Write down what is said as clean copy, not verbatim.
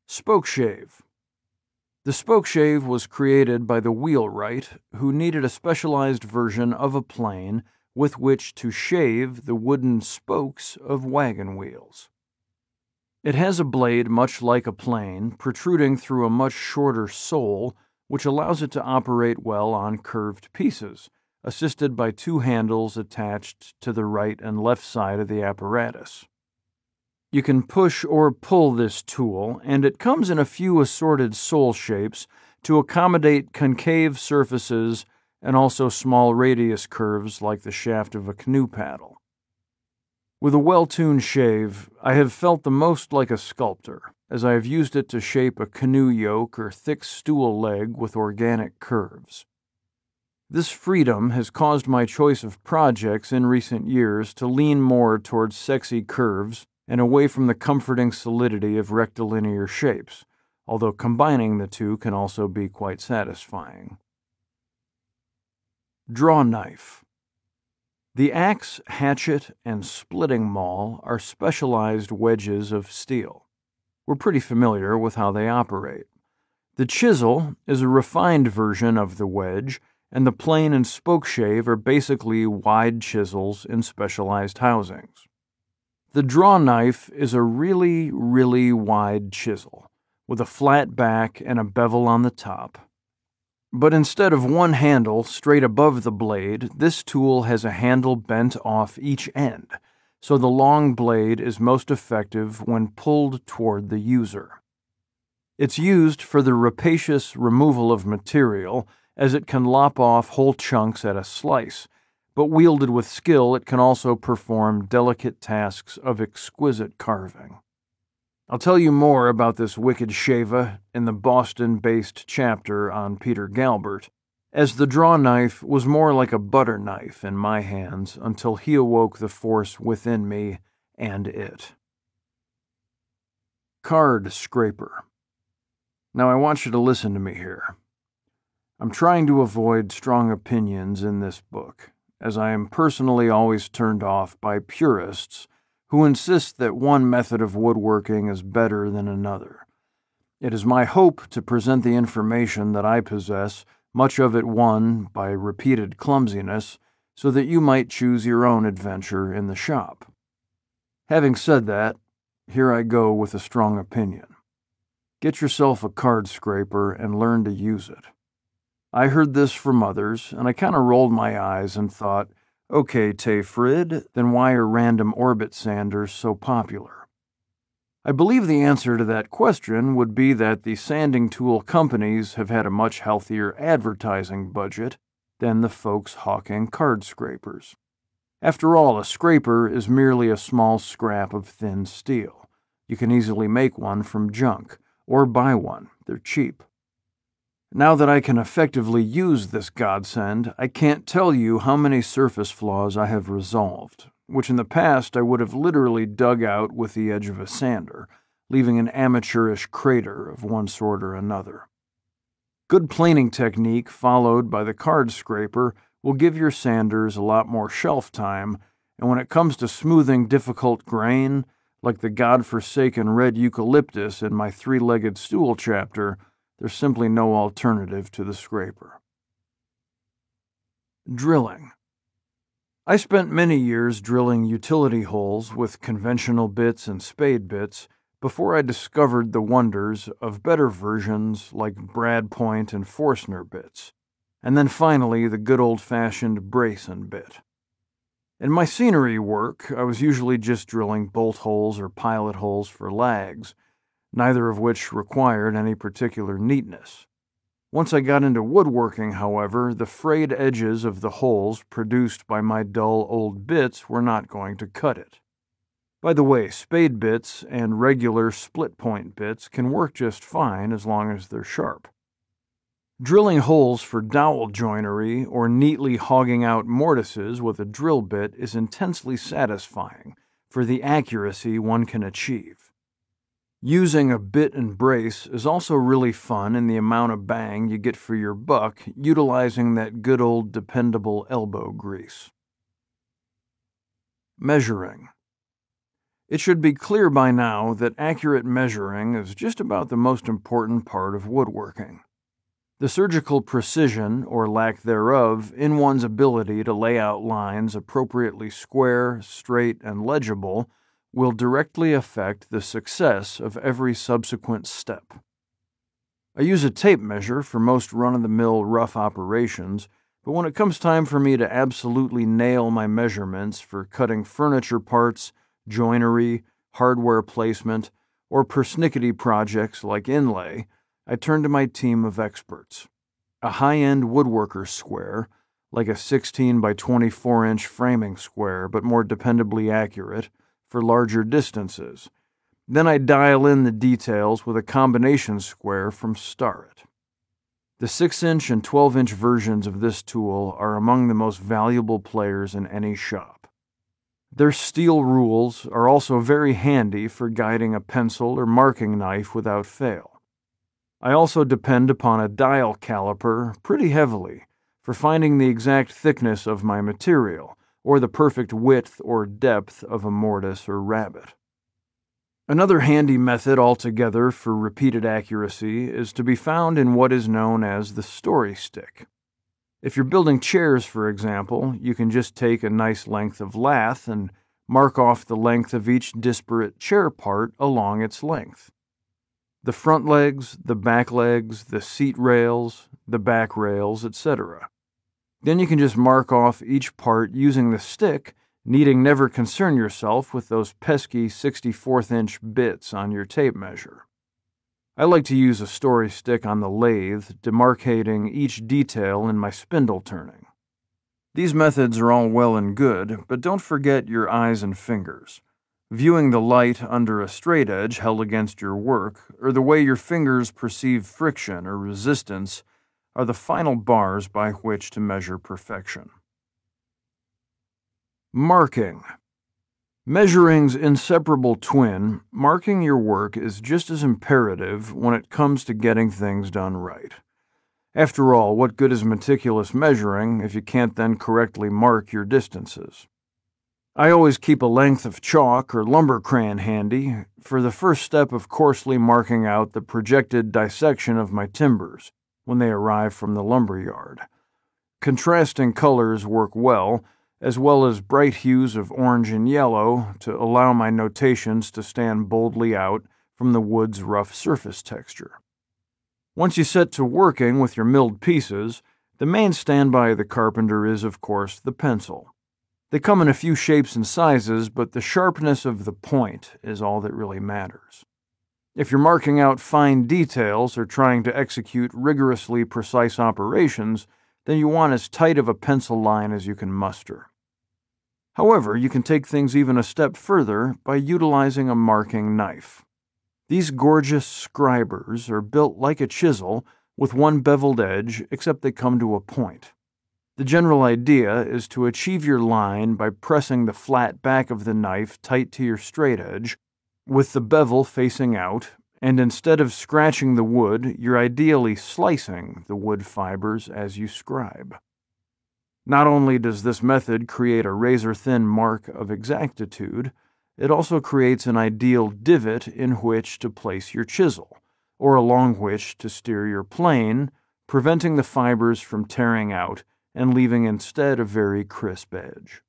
Spokeshave. The spokeshave was created by the wheelwright, who needed a specialized version of a plane with which to shave the wooden spokes of wagon wheels. It has a blade much like a plane, protruding through a much shorter sole, which allows it to operate well on curved pieces, assisted by two handles attached to the right and left side of the apparatus. You can push or pull this tool, and it comes in a few assorted sole shapes to accommodate concave surfaces and also small radius curves like the shaft of a canoe paddle. With a well-tuned shave, I have felt the most like a sculptor, as I have used it to shape a canoe yoke or thick stool leg with organic curves. This freedom has caused my choice of projects in recent years to lean more towards sexy curves and away from the comforting solidity of rectilinear shapes, although combining the two can also be quite satisfying. Draw knife. The axe, hatchet, and splitting maul are specialized wedges of steel. We're pretty familiar with how they operate. The chisel is a refined version of the wedge, and the plane and spokeshave are basically wide chisels in specialized housings. The draw knife is a really, really wide chisel, with a flat back and a bevel on the top. But instead of one handle straight above the blade, this tool has a handle bent off each end, so the long blade is most effective when pulled toward the user. It's used for the rapacious removal of material, as it can lop off whole chunks at a slice, but wielded with skill, it can also perform delicate tasks of exquisite carving. I'll tell you more about this wicked shava in the Boston-based chapter on Peter Galbert, as the draw knife was more like a butter knife in my hands until he awoke the force within me and it. Card scraper. Now I want you to listen to me here. I'm trying to avoid strong opinions in this book, as I am personally always turned off by purists who insist that one method of woodworking is better than another. It is my hope to present the information that I possess, much of it won by repeated clumsiness, so that you might choose your own adventure in the shop. Having said that, here I go with a strong opinion. Get yourself a card scraper and learn to use it. I heard this from others, and I kind of rolled my eyes and thought, okay, Tayfrid, then why are random orbit sanders so popular? I believe the answer to that question would be that the sanding tool companies have had a much healthier advertising budget than the folks hawking card scrapers. After all, a scraper is merely a small scrap of thin steel. You can easily make one from junk, or buy one. They're cheap. Now that I can effectively use this godsend, I can't tell you how many surface flaws I have resolved, which in the past I would have literally dug out with the edge of a sander, leaving an amateurish crater of one sort or another. Good planing technique followed by the card scraper will give your sanders a lot more shelf time, and when it comes to smoothing difficult grain, like the godforsaken red eucalyptus in my three-legged stool chapter, there's simply no alternative to the scraper. Drilling. I spent many years drilling utility holes with conventional bits and spade bits before I discovered the wonders of better versions like Brad Point and Forstner bits, and then finally the good old-fashioned Brayson bit. In my scenery work, I was usually just drilling bolt holes or pilot holes for lags, neither of which required any particular neatness. Once I got into woodworking, however, the frayed edges of the holes produced by my dull old bits were not going to cut it. By the way, spade bits and regular split-point bits can work just fine as long as they're sharp. Drilling holes for dowel joinery or neatly hogging out mortises with a drill bit is intensely satisfying for the accuracy one can achieve. Using a bit and brace is also really fun in the amount of bang you get for your buck utilizing that good old dependable elbow grease. Measuring. It should be clear by now that accurate measuring is just about the most important part of woodworking. The surgical precision, or lack thereof, in one's ability to lay out lines appropriately square, straight, and legible will directly affect the success of every subsequent step. I use a tape measure for most run-of-the-mill rough operations, but when it comes time for me to absolutely nail my measurements for cutting furniture parts, joinery, hardware placement, or persnickety projects like inlay, I turn to my team of experts. A high-end woodworker's square, like a 16 by 24 inch framing square, but more dependably accurate, for larger distances. Then I dial in the details with a combination square from Starrett. The 6-inch and 12-inch versions of this tool are among the most valuable players in any shop. Their steel rules are also very handy for guiding a pencil or marking knife without fail. I also depend upon a dial caliper pretty heavily for finding the exact thickness of my material, or the perfect width or depth of a mortise or rabbet. Another handy method altogether for repeated accuracy is to be found in what is known as the story stick. If you're building chairs, for example, you can just take a nice length of lath and mark off the length of each disparate chair part along its length. The front legs, the back legs, the seat rails, the back rails, etc. Then you can just mark off each part using the stick, needing never concern yourself with those pesky 64th-inch bits on your tape measure. I like to use a story stick on the lathe, demarcating each detail in my spindle turning. These methods are all well and good, but don't forget your eyes and fingers. Viewing the light under a straight edge held against your work, or the way your fingers perceive friction or resistance, are the final bars by which to measure perfection. Marking. Measuring's inseparable twin, marking your work is just as imperative when it comes to getting things done right. After all, what good is meticulous measuring if you can't then correctly mark your distances? I always keep a length of chalk or lumber crayon handy for the first step of coarsely marking out the projected dissection of my timbers when they arrive from the lumber yard. Contrasting colors work well as bright hues of orange and yellow to allow my notations to stand boldly out from the wood's rough surface texture. Once you set to working with your milled pieces, the main standby of the carpenter is, of course, the pencil. They come in a few shapes and sizes, but the sharpness of the point is all that really matters. If you're marking out fine details or trying to execute rigorously precise operations, then you want as tight of a pencil line as you can muster. However, you can take things even a step further by utilizing a marking knife. These gorgeous scribers are built like a chisel with one beveled edge, except they come to a point. The general idea is to achieve your line by pressing the flat back of the knife tight to your straight edge, with the bevel facing out, and instead of scratching the wood, you're ideally slicing the wood fibers as you scribe. Not only does this method create a razor-thin mark of exactitude, it also creates an ideal divot in which to place your chisel, or along which to steer your plane, preventing the fibers from tearing out and leaving instead a very crisp edge.